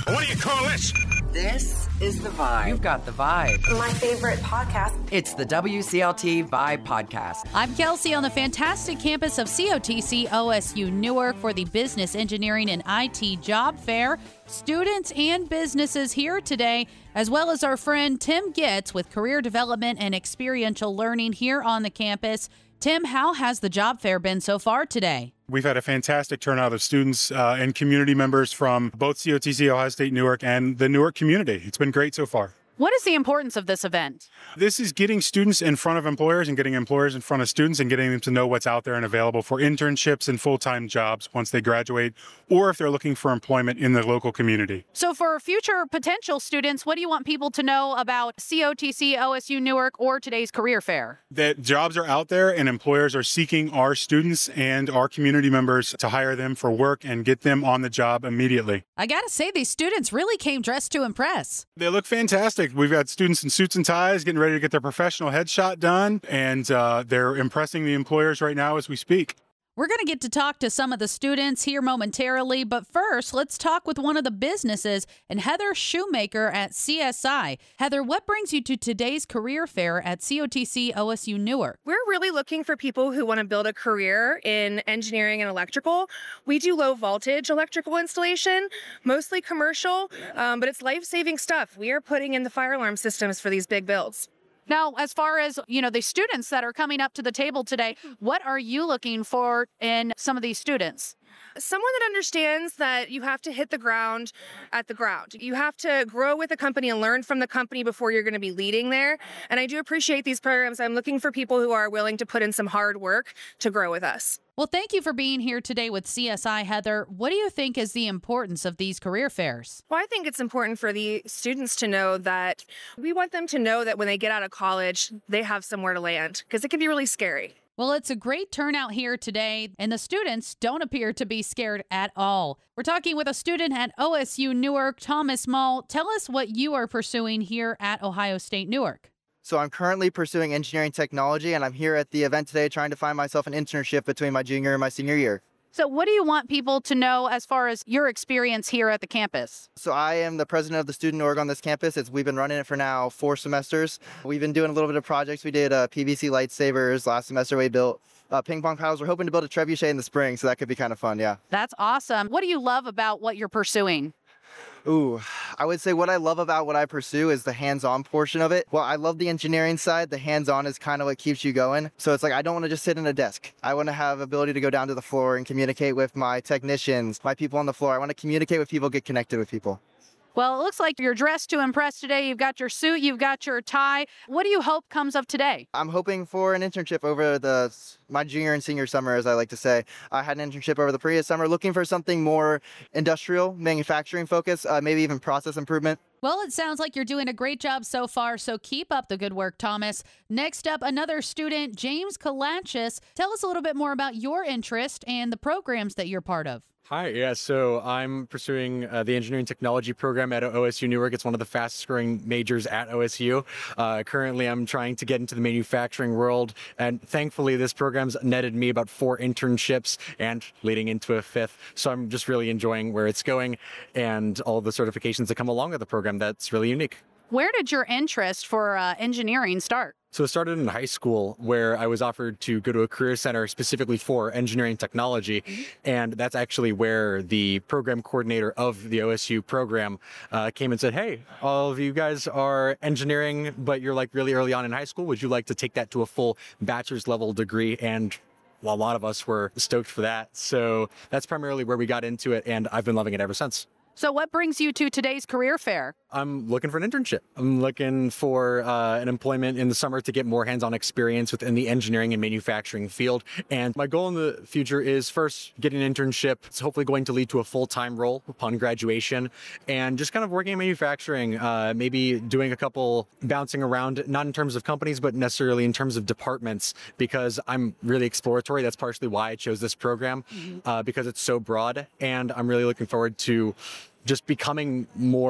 What do you call this? This is The Vibe. You've got The Vibe. My favorite podcast. It's the WCLT Vibe Podcast. I'm Kelsey on the fantastic campus of COTC OSU Newark for the Business Engineering and IT Job Fair. Students and businesses here today, as well as our friend Tim Getz with Career Development and Experiential Learning here on the campus. Tim, how has the job fair been so far today? We've had a fantastic turnout of students and community members from both COTC, Ohio State, Newark, and the Newark community. It's been great so far. What is the importance of this event? This is getting students in front of employers and getting employers in front of students and getting them to know what's out there and available for internships and full-time jobs once they graduate, or if they're looking for employment in the local community. So for future potential students, what do you want people to know about COTC, OSU Newark, or today's career fair? That jobs are out there and employers are seeking our students and our community members to hire them for work and get them on the job immediately. I gotta say, these students really came dressed to impress. They look fantastic. We've got students in suits and ties getting ready to get their professional headshot done, and they're impressing the employers right now as we speak. We're going to get to talk to some of the students here momentarily, but first, let's talk with one of the businesses and Heather Shoemaker at CSI. Heather, what brings you to today's career fair at COTC OSU Newark? We're really looking for people who want to build a career in engineering and electrical. We do low voltage electrical installation, mostly commercial, but it's life-saving stuff. We are putting in the fire alarm systems for these big builds. Now, as far as, the students that are coming up to the table today, what are you looking for in some of these students? Someone that understands that you have to hit the ground at the ground. You have to grow with the company and learn from the company before you're going to be leading there. And I do appreciate these programs. I'm looking for people who are willing to put in some hard work to grow with us. Well, thank you for being here today with CSI, Heather. What do you think is the importance of these career fairs? Well, I think it's important for the students to know that we want them to know that when they get out of college, they have somewhere to land, because it can be really scary. Well, it's a great turnout here today, and the students don't appear to be scared at all. We're talking with a student at OSU Newark, Thomas Mall. Tell us what you are pursuing here at Ohio State Newark. So I'm currently pursuing engineering technology, and I'm here at the event today trying to find myself an internship between my junior and my senior year. So what do you want people to know as far as your experience here at the campus? So I am the president of the student org on this campus. We've been running it for now 4 semesters. We've been doing a little bit of projects. We did PVC lightsabers. Last semester we built ping pong paddles. We're hoping to build a trebuchet in the spring, so that could be kind of fun, yeah. That's awesome. What do you love about what you're pursuing? Ooh, I would say what I love about what I pursue is the hands-on portion of it. Well, I love the engineering side. The hands-on is kind of what keeps you going. So it's like I don't want to just sit in a desk. I want to have ability to go down to the floor and communicate with my technicians, my people on the floor. I want to communicate with people, get connected with people. Well, it looks like you're dressed to impress today. You've got your suit, you've got your tie. What do you hope comes of today? I'm hoping for an internship over my junior and senior summer, as I like to say. I had an internship over the previous summer, looking for something more industrial, manufacturing focused, maybe even process improvement. Well, it sounds like you're doing a great job so far, so keep up the good work, Thomas. Next up, another student, James Kalachis. Tell us a little bit more about your interest and the programs that you're part of. Hi, yeah, so I'm pursuing the engineering technology program at OSU Newark. It's one of the fastest growing majors at OSU. Currently, I'm trying to get into the manufacturing world, and thankfully, this program's netted me about 4 internships and leading into a 5th. So I'm just really enjoying where it's going and all the certifications that come along with the program. That's really unique. Where did your interest for engineering start? So it started in high school, where I was offered to go to a career center specifically for engineering technology. And that's actually where the program coordinator of the OSU program came and said, hey, all of you guys are engineering, but you're like really early on in high school. Would you like to take that to a full bachelor's level degree? And well, a lot of us were stoked for that. So that's primarily where we got into it. And I've been loving it ever since. So what brings you to today's career fair? I'm looking for an internship. I'm looking for an employment in the summer to get more hands-on experience within the engineering and manufacturing field. And my goal in the future is first getting an internship. It's hopefully going to lead to a full-time role upon graduation and just kind of working in manufacturing, maybe doing a couple bouncing around, not in terms of companies, but necessarily in terms of departments, because I'm really exploratory. That's partially why I chose this program, because it's so broad. And I'm really looking forward to just becoming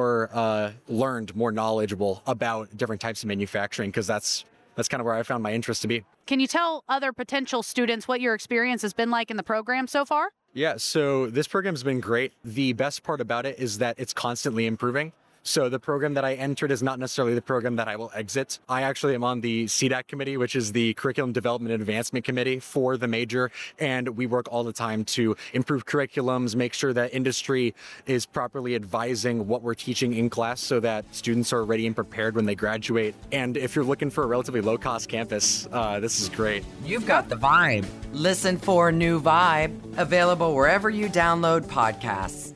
more learned, more knowledgeable about different types of manufacturing, because that's kind of where I found my interest to be. Can you tell other potential students what your experience has been like in the program so far? Yeah, so this program's been great. The best part about it is that it's constantly improving. So the program that I entered is not necessarily the program that I will exit. I actually am on the CDAC committee, which is the Curriculum Development and Advancement Committee for the major. And we work all the time to improve curriculums, make sure that industry is properly advising what we're teaching in class so that students are ready and prepared when they graduate. And if you're looking for a relatively low-cost campus, this is great. You've got the vibe. Listen for New Vibe, available wherever you download podcasts.